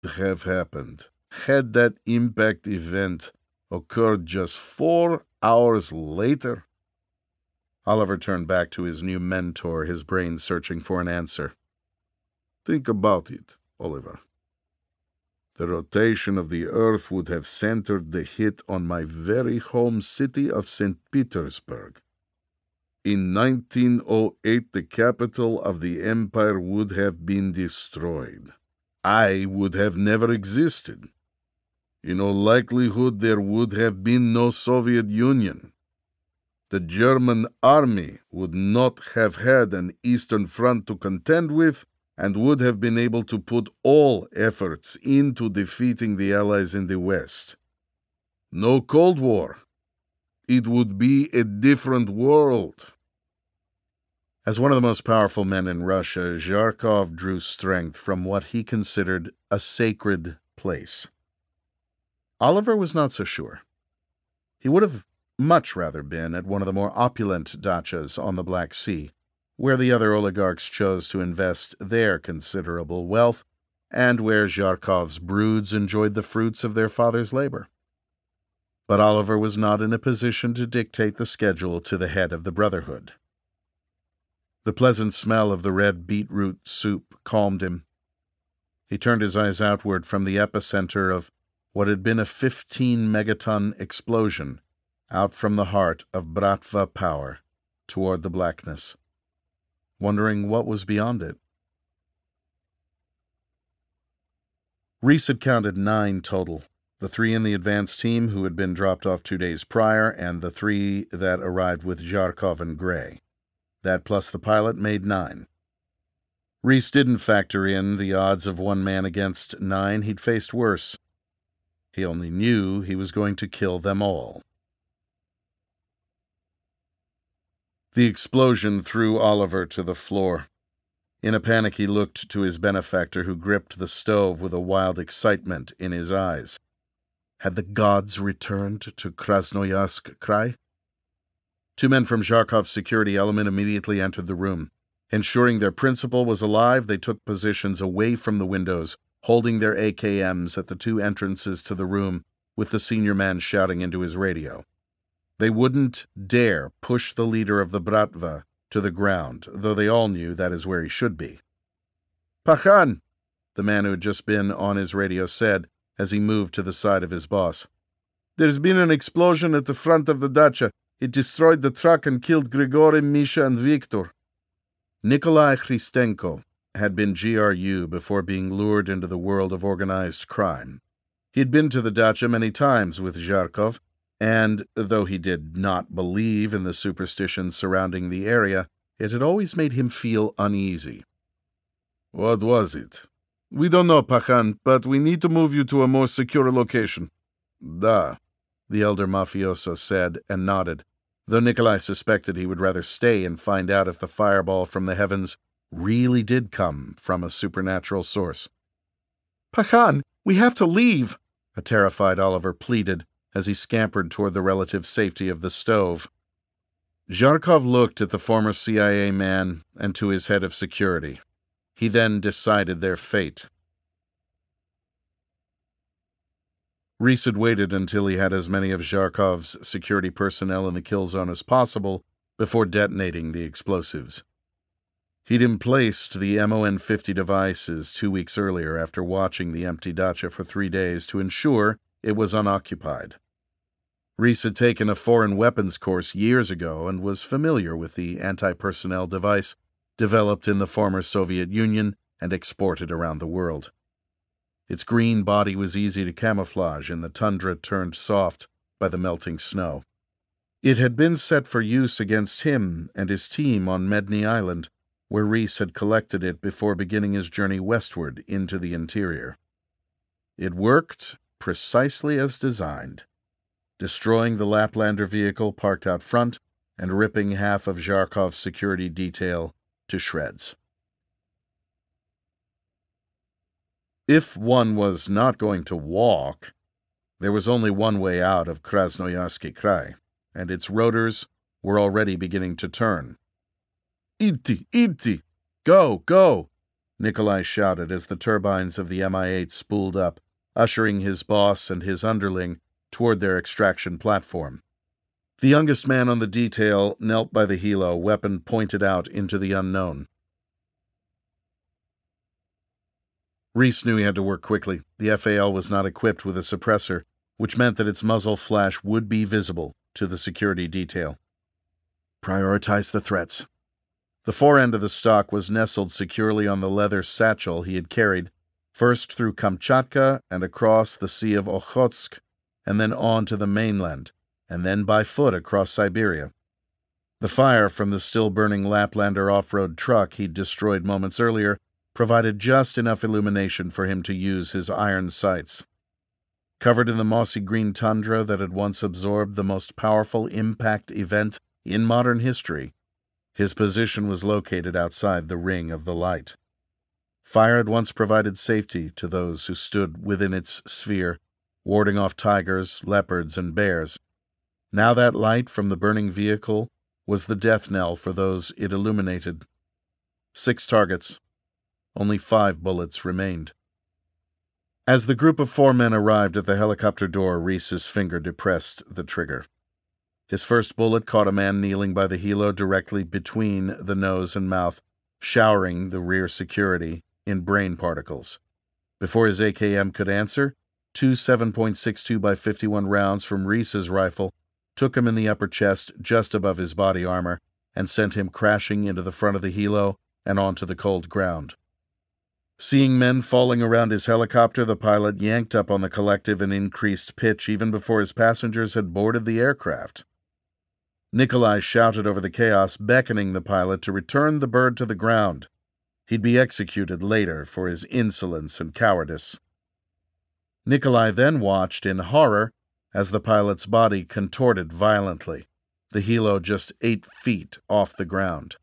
have happened had that impact event occurred just 4 hours later? Oliver turned back to his new mentor, his brain searching for an answer. Think about it, Oliver. The rotation of the Earth would have centered the hit on my very home city of St. Petersburg. In 1908, the capital of the empire would have been destroyed. I would have never existed. In all likelihood, there would have been no Soviet Union. The German army would not have had an Eastern Front to contend with, and would have been able to put all efforts into defeating the Allies in the West. No Cold War. It would be a different world. As one of the most powerful men in Russia, Zharkov drew strength from what he considered a sacred place. Oliver was not so sure. He would have much rather been at one of the more opulent dachas on the Black Sea, where the other oligarchs chose to invest their considerable wealth, and where Zharkov's broods enjoyed the fruits of their father's labor. But Oliver was not in a position to dictate the schedule to the head of the Brotherhood. The pleasant smell of the red beetroot soup calmed him. He turned his eyes outward from the epicenter of what had been a 15-megaton explosion out from the heart of Bratva power toward the blackness, wondering what was beyond it. Reese had counted 9 total, the 3 in the advance team who had been dropped off 2 days prior, and the 3 that arrived with Zharkov and Gray. That plus the pilot made 9. Reese didn't factor in the odds of 1 man against 9 he'd faced worse. He only knew he was going to kill them all. The explosion threw Oliver to the floor. In a panic, he looked to his benefactor, who gripped the stove with a wild excitement in his eyes. Had the gods returned to Krasnoyarsk Krai? 2 men from Zharkov's security element immediately entered the room. Ensuring their principal was alive, they took positions away from the windows, holding their AKMs at the 2 entrances to the room, with the senior man shouting into his radio. They wouldn't dare push the leader of the Bratva to the ground, though they all knew that is where he should be. "Pakhan," the man who had just been on his radio said, as he moved to the side of his boss. "There's been an explosion at the front of the dacha. It destroyed the truck and killed Grigory, Misha, and Viktor." Nikolai Khristenko had been GRU before being lured into the world of organized crime. He'd been to the dacha many times with Zharkov, and though he did not believe in the superstitions surrounding the area, it had always made him feel uneasy. "What was it?" "We don't know, Pakhan, but we need to move you to a more secure location." "Da," the elder mafioso said and nodded, though Nikolai suspected he would rather stay and find out if the fireball from the heavens really did come from a supernatural source. "Pakhan, we have to leave," a terrified Oliver pleaded as he scampered toward the relative safety of the stove. Zharkov looked at the former CIA man and to his head of security. He then decided their fate. Reese had waited until he had as many of Zharkov's security personnel in the kill zone as possible before detonating the explosives. He'd emplaced the MON-50 devices 2 weeks earlier after watching the empty dacha for 3 days to ensure it was unoccupied. Reese had taken a foreign weapons course years ago and was familiar with the anti-personnel device developed in the former Soviet Union and exported around the world. Its green body was easy to camouflage in the tundra turned soft by the melting snow. It had been set for use against him and his team on Medny Island, where Reese had collected it before beginning his journey westward into the interior. It worked precisely as designed, destroying the Laplander vehicle parked out front and ripping half of Zharkov's security detail to shreds. If one was not going to walk, there was only one way out of Krasnoyarsky Krai, and its rotors were already beginning to turn. "Idti! Idti! Go! Go!" Nikolai shouted as the turbines of the Mi-8 spooled up, ushering his boss and his underling toward their extraction platform. The youngest man on the detail knelt by the helo, weapon pointed out into the unknown. Reese knew he had to work quickly. The FAL was not equipped with a suppressor, which meant that its muzzle flash would be visible to the security detail. Prioritize the threats. The fore end of the stock was nestled securely on the leather satchel he had carried, first through Kamchatka and across the Sea of Okhotsk, and then on to the mainland, and then by foot across Siberia. The fire from the still-burning Laplander off-road truck he'd destroyed moments earlier provided just enough illumination for him to use his iron sights. Covered in the mossy green tundra that had once absorbed the most powerful impact event in modern history, his position was located outside the ring of the light. Fire had once provided safety to those who stood within its sphere, warding off tigers, leopards, and bears. Now that light from the burning vehicle was the death knell for those it illuminated. 6 targets. Only 5 bullets remained. As the group of 4 men arrived at the helicopter door, Reese's finger depressed the trigger. His first bullet caught a man kneeling by the helo directly between the nose and mouth, showering the rear security in brain particles. Before his AKM could answer, 2 7.62 by 51 rounds from Reese's rifle took him in the upper chest just above his body armor and sent him crashing into the front of the helo and onto the cold ground. Seeing men falling around his helicopter, the pilot yanked up on the collective and increased pitch even before his passengers had boarded the aircraft. Nikolai shouted over the chaos, beckoning the pilot to return the bird to the ground. He'd be executed later for his insolence and cowardice. Nikolai then watched in horror as the pilot's body contorted violently, the helo just 8 feet off the ground.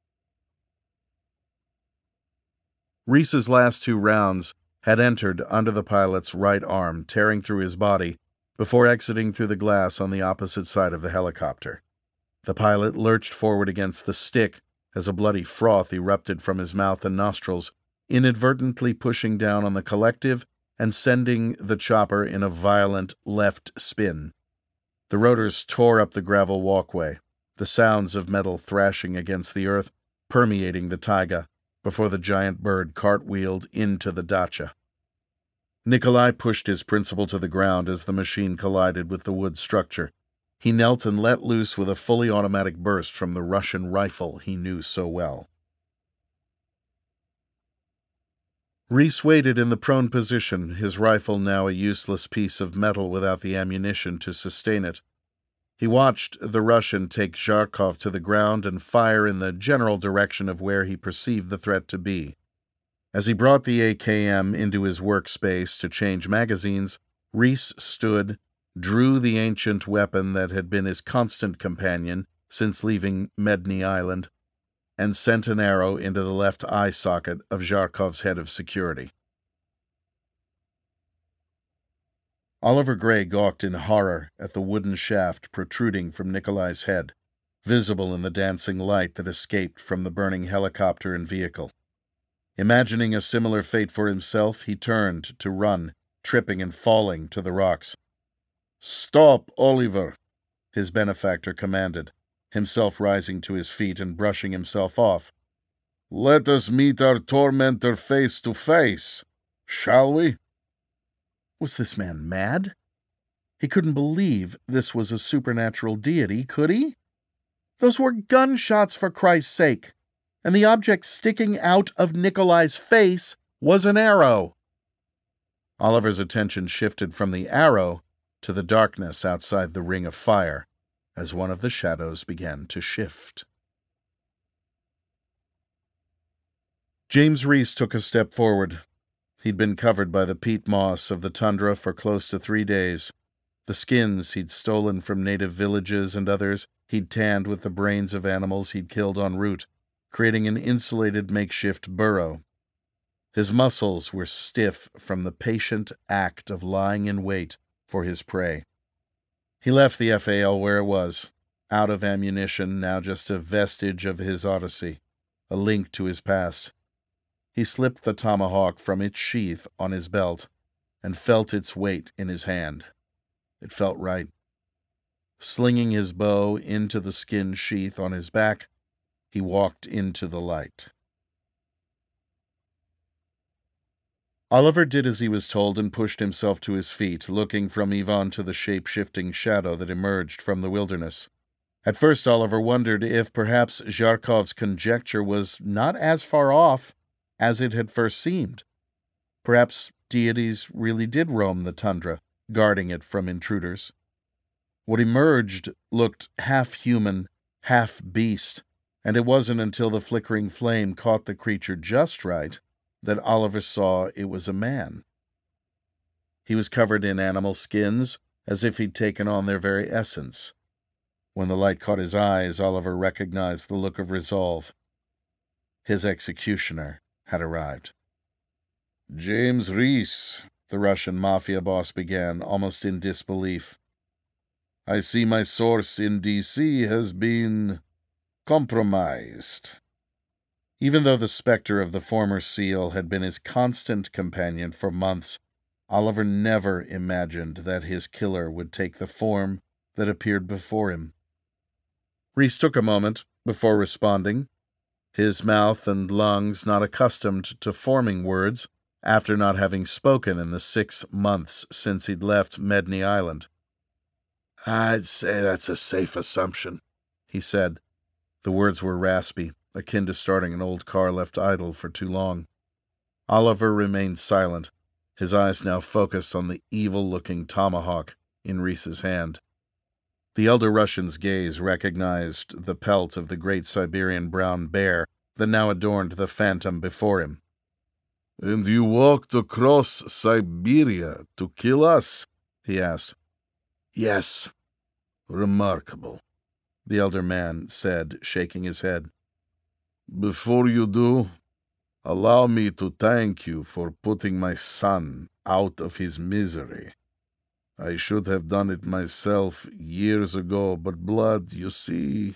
Reese's last 2 rounds had entered under the pilot's right arm, tearing through his body, before exiting through the glass on the opposite side of the helicopter. The pilot lurched forward against the stick as a bloody froth erupted from his mouth and nostrils, inadvertently pushing down on the collective and sending the chopper in a violent left spin. The rotors tore up the gravel walkway, the sounds of metal thrashing against the earth permeating the taiga before the giant bird cartwheeled into the dacha. Nikolai pushed his principal to the ground as the machine collided with the wood structure. He knelt and let loose with a fully automatic burst from the Russian rifle he knew so well. Reese waited in the prone position, his rifle now a useless piece of metal without the ammunition to sustain it. He watched the Russian take Zharkov to the ground and fire in the general direction of where he perceived the threat to be. As he brought the AKM into his workspace to change magazines, Reese stood, drew the ancient weapon that had been his constant companion since leaving Medny Island, and sent an arrow into the left eye socket of Zharkov's head of security. Oliver Gray gawked in horror at the wooden shaft protruding from Nikolai's head, visible in the dancing light that escaped from the burning helicopter and vehicle. Imagining a similar fate for himself, he turned to run, tripping and falling to the rocks. "Stop, Oliver," his benefactor commanded, himself rising to his feet and brushing himself off. "Let us meet our tormentor face to face, shall we?" Was this man mad? He couldn't believe this was a supernatural deity, could he? Those were gunshots, for Christ's sake, and the object sticking out of Nikolai's face was an arrow. Oliver's attention shifted from the arrow to the darkness outside the ring of fire as one of the shadows began to shift. James Reese took a step forward. He'd been covered by the peat moss of the tundra for close to 3 days. The skins he'd stolen from native villages and others he'd tanned with the brains of animals he'd killed en route, creating an insulated makeshift burrow. His muscles were stiff from the patient act of lying in wait for his prey. He left the FAL where it was, out of ammunition, now just a vestige of his odyssey, a link to his past. He slipped the tomahawk from its sheath on his belt and felt its weight in his hand. It felt right. Slinging his bow into the skin sheath on his back, he walked into the light. Oliver did as he was told and pushed himself to his feet, looking from Ivan to the shape-shifting shadow that emerged from the wilderness. At first, Oliver wondered if perhaps Zharkov's conjecture was not as far off as it had first seemed. Perhaps deities really did roam the tundra, guarding it from intruders. What emerged looked half human, half beast, and it wasn't until the flickering flame caught the creature just right that Oliver saw it was a man. He was covered in animal skins, as if he'd taken on their very essence. When the light caught his eyes, Oliver recognized the look of resolve. His executioner had arrived. "James Reese," the Russian mafia boss began, almost in disbelief. "I see my source in D.C. has been compromised." Even though the specter of the former SEAL had been his constant companion for months, Oliver never imagined that his killer would take the form that appeared before him. Reese took a moment before responding, his mouth and lungs not accustomed to forming words after not having spoken in the 6 months since he'd left Medni Island. "I'd say that's a safe assumption," he said. The words were raspy, akin to starting an old car left idle for too long. Oliver remained silent, his eyes now focused on the evil-looking tomahawk in Reese's hand. The elder Russian's gaze recognized the pelt of the great Siberian brown bear that now adorned the phantom before him. "And you walked across Siberia to kill us?" he asked. "Yes." "Remarkable," the elder man said, shaking his head. "Before you do, allow me to thank you for putting my son out of his misery. I should have done it myself years ago, but blood, you see,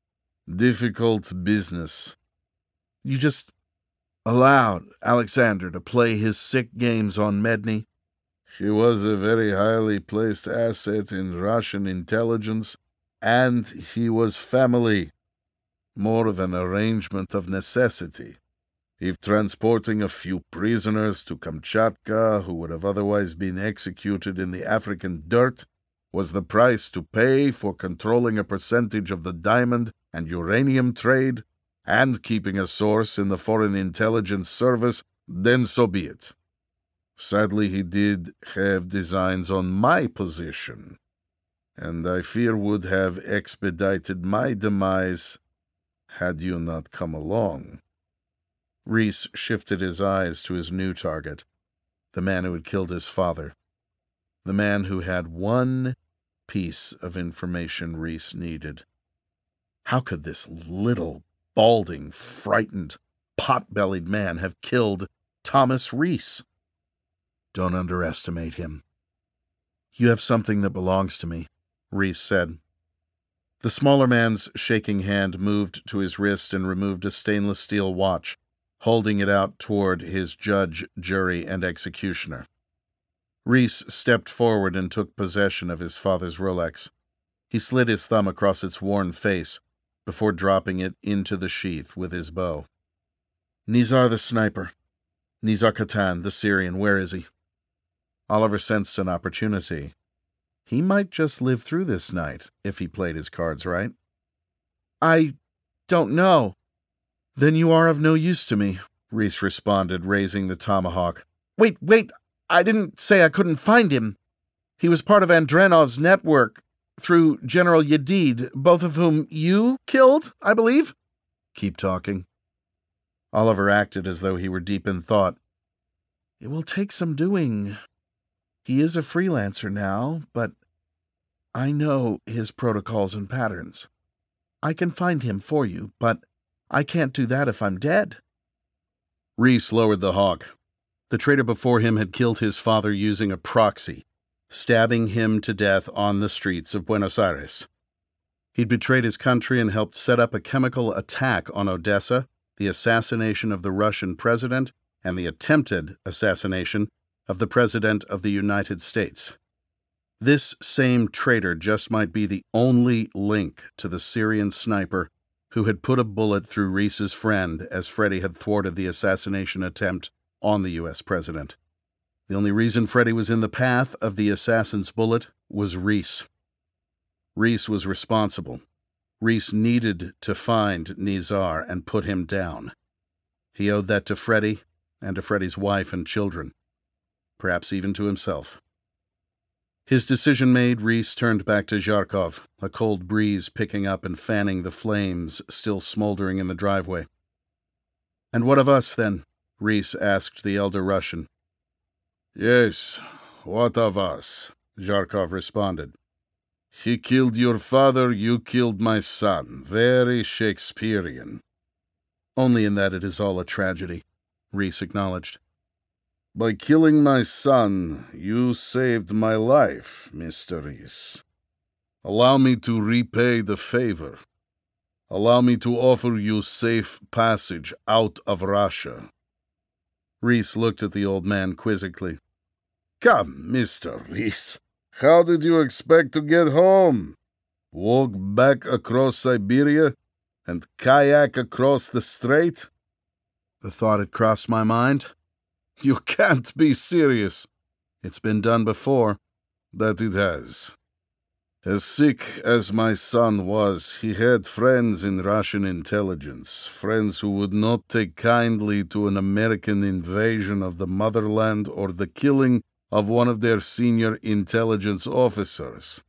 difficult business." "You just allowed Alexander to play his sick games on Medni?" "He was a very highly placed asset in Russian intelligence, and he was family. More of an arrangement of necessity. If transporting a few prisoners to Kamchatka, who would have otherwise been executed in the African dirt, was the price to pay for controlling a percentage of the diamond and uranium trade, and keeping a source in the Foreign Intelligence Service, then so be it. Sadly, he did have designs on my position, and I fear would have expedited my demise had you not come along." Reese shifted his eyes to his new target, the man who had killed his father, the man who had one piece of information Reese needed. How could this little, balding, frightened, pot-bellied man have killed Thomas Reese? "Don't underestimate him." "You have something that belongs to me," Reese said. The smaller man's shaking hand moved to his wrist and removed a stainless steel watch, holding it out toward his judge, jury, and executioner. Reese stepped forward and took possession of his father's Rolex. He slid his thumb across its worn face before dropping it into the sheath with his bow. "Nizar the sniper. Nizar Katan, the Syrian, where is he?" Oliver sensed an opportunity. He might just live through this night if he played his cards right. "I don't know." "Then you are of no use to me," Reese responded, raising the tomahawk. Wait, I didn't say I couldn't find him. He was part of Andronov's network through General Yedid, both of whom you killed, I believe." "Keep talking." Oliver acted as though he were deep in thought. "It will take some doing. He is a freelancer now, but I know his protocols and patterns. I can find him for you, but I can't do that if I'm dead." Reese lowered the hawk. The traitor before him had killed his father using a proxy, stabbing him to death on the streets of Buenos Aires. He'd betrayed his country and helped set up a chemical attack on Odessa, the assassination of the Russian president and the attempted assassination of the President of the United States. This same traitor just might be the only link to the Syrian sniper who had put a bullet through Reese's friend as Freddie had thwarted the assassination attempt on the U.S. president. The only reason Freddie was in the path of the assassin's bullet was Reese. Reese was responsible. Reese needed to find Nizar and put him down. He owed that to Freddie and to Freddie's wife and children, perhaps even to himself. His decision made, Reese turned back to Zharkov, a cold breeze picking up and fanning the flames still smoldering in the driveway. "And what of us, then?" Reese asked the elder Russian. "Yes, what of us?" Zharkov responded. "He killed your father, you killed my son. Very Shakespearean." "Only in that it is all a tragedy," Reese acknowledged. "By killing my son, you saved my life, Mr. Reese. Allow me to repay the favor. Allow me to offer you safe passage out of Russia." Reese looked at the old man quizzically. "Come, Mr. Reese, how did you expect to get home? Walk back across Siberia and kayak across the strait?" The thought had crossed my mind. "You can't be serious." "It's been done before." "That it has. As sick as my son was, he had friends in Russian intelligence, friends who would not take kindly to an American invasion of the motherland or the killing of one of their senior intelligence officers,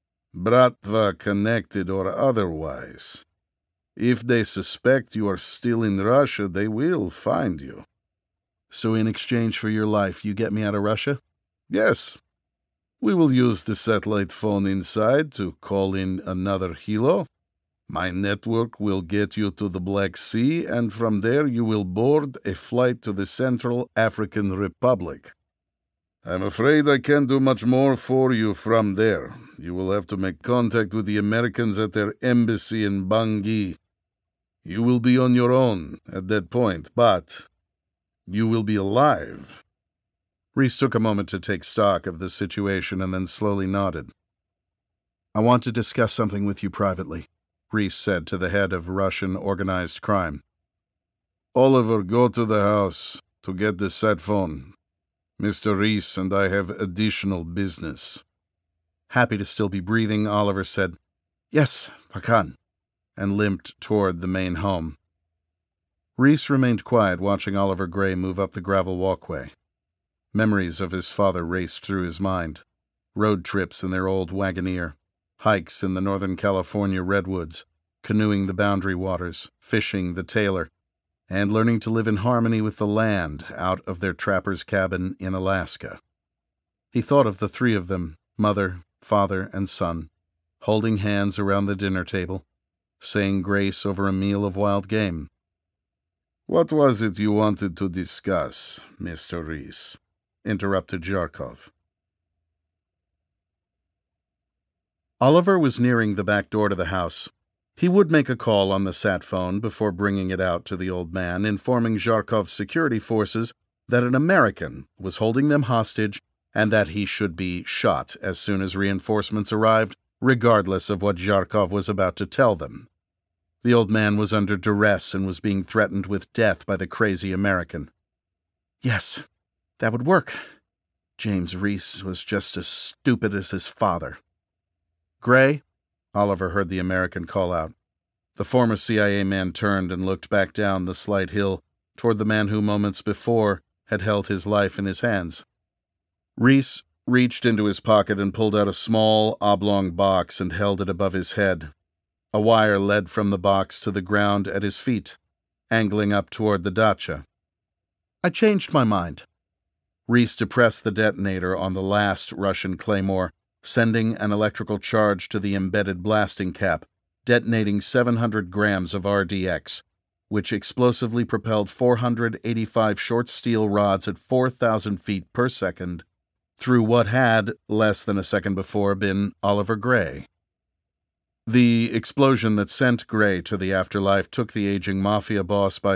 Bratva connected or otherwise. If they suspect you are still in Russia, they will find you." "So in exchange for your life, you get me out of Russia?" "Yes. We will use the satellite phone inside to call in another helo. My network will get you to the Black Sea, and from there you will board a flight to the Central African Republic. I'm afraid I can't do much more for you from there. You will have to make contact with the Americans at their embassy in Bangui. You will be on your own at that point, but you will be alive." Reese took a moment to take stock of the situation and then slowly nodded. "I want to discuss something with you privately," Reese said to the head of Russian organized crime. "Oliver, go to the house to get the sat phone. Mr. Reese and I have additional business." Happy to still be breathing, Oliver said, "Yes, Pakan," and limped toward the main home. Reese remained quiet, watching Oliver Gray move up the gravel walkway. Memories of his father raced through his mind. Road trips in their old Wagoneer, hikes in the Northern California redwoods, canoeing the Boundary Waters, fishing the Taylor, and learning to live in harmony with the land out of their trapper's cabin in Alaska. He thought of the three of them, mother, father, and son, holding hands around the dinner table, saying grace over a meal of wild game. "What was it you wanted to discuss, Mr. Reese?" interrupted Zharkov. Oliver was nearing the back door to the house. He would make a call on the sat phone before bringing it out to the old man, informing Zharkov's security forces that an American was holding them hostage and that he should be shot as soon as reinforcements arrived, regardless of what Zharkov was about to tell them. The old man was under duress and was being threatened with death by the crazy American. Yes, that would work. James Reese was just as stupid as his father. "Gray?" Oliver heard the American call out. The former CIA man turned and looked back down the slight hill toward the man who moments before had held his life in his hands. Reese reached into his pocket and pulled out a small, oblong box and held it above his head. A wire led from the box to the ground at his feet, angling up toward the dacha. "I changed my mind." Reese depressed the detonator on the last Russian claymore, sending an electrical charge to the embedded blasting cap, detonating 700 grams of RDX, which explosively propelled 485 short steel rods at 4,000 feet per second through what had, less than a second before, been Oliver Gray. The explosion that sent Gray to the afterlife took the aging mafia boss by